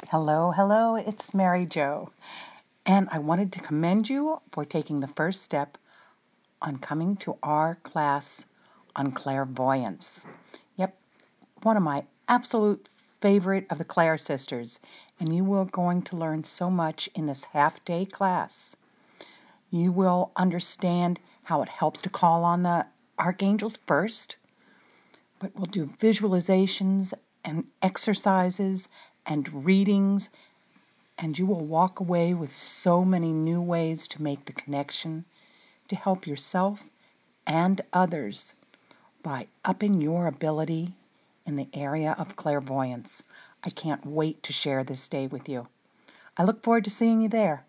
Hello, hello, it's Mary Jo. And I wanted to commend you for taking the first step on coming to our class on clairvoyance. Yep, one of my absolute favorite of the Claire sisters. And you are going to learn so much in this half-day class. You will understand how it helps to call on the archangels first, but we'll do visualizations and exercises and readings, and you will walk away with so many new ways to make the connection to help yourself and others by upping your ability in the area of clairvoyance. I can't wait to share this day with you. I look forward to seeing you there.